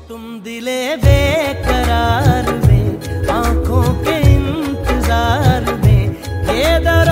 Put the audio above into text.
तुम दिले बेकरार में, आंखों के इंतजार में, ये